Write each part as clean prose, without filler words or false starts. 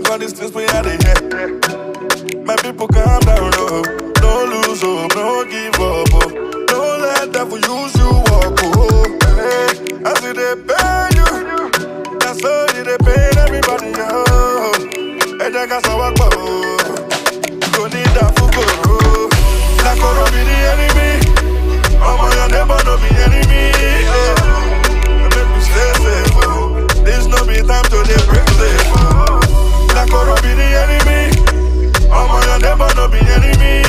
like all these things we had in here. My people calm down, oh. Don't lose hope, no give up, oh. Don't let devil use you, walk, oh. Hey, I see they pay you. That's all they pay everybody, oh. And I got some work, oh. Don't need that for go. Like gonna be the enemy. Oh my, your neighbor no be enemy. Make me stay safe, oh. This no be time to dey break safe, oh. Like gonna be the enemy. Oh my, your neighbor no be enemy.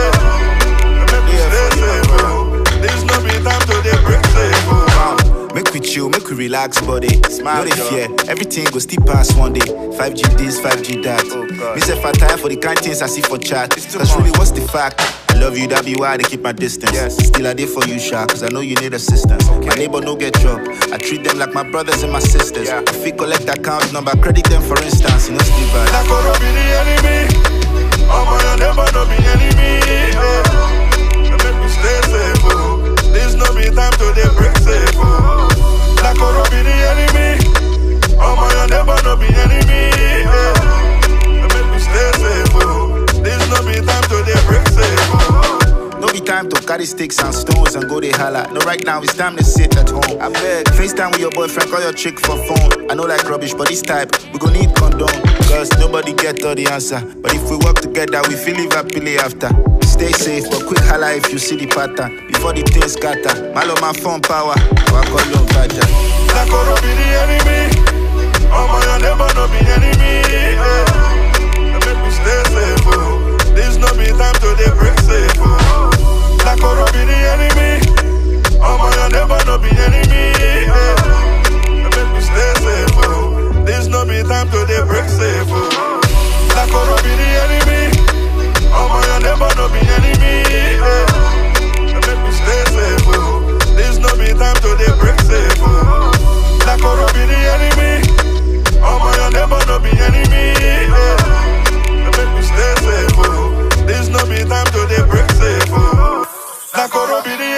Make me stay safe, oh. This no be time to dey break safe, oh. Make we chill, make we relax, body. Smile, no they fear, everything go still pass one day. 5G this, 5G that. Me say I tire for the kind things I see for chat. Cause really, what's the fact? I love you, that be why they keep my distance. Still I did for you, Sha, cause I know you need assistance. My neighbor no get job, I treat them like my brothers and my sisters. If we collect account number, credit them for instance, you know still bad. That gonna be the enemy. Oh my, your neighbor no be enemy. Make me stay safe, oh. This no be time to dey break safe, oh. That gonna be the enemy. Oh my, your neighbor no be enemy. Make me stay safe, oh. This no be time to dey break safe, oh. No be time to carry sticks and stones and go they holla. No, right now it's time to sit at home. I beg, FaceTime with your boyfriend, call your chick for phone. I know like rubbish, but this type, we gon' need condom. Cause nobody get all the answer. But if we work together, we feel live happily after. Stay safe, but quick holla if you see the pattern. Before the things scatter, malo my phone power, I call you Baja. That gonna be the enemy. Oh my, your neighbor no be enemy. Make me stay safe, oh. This no be time to dey break safe, oh. That gonna be the enemy. Oh my, your neighbor no be enemy. Make me stay safe, oh. This no be time to dey break safe, oh. That gonna be the enemy. Oh my, your neighbor no be enemy. Make me stay safe, oh. This no be time to dey break safe, oh. That gonna be the enemy. Oh my, your neighbor no be enemy. Make me stay safe, oh. This no be time to dey break safe, oh. That gonna be the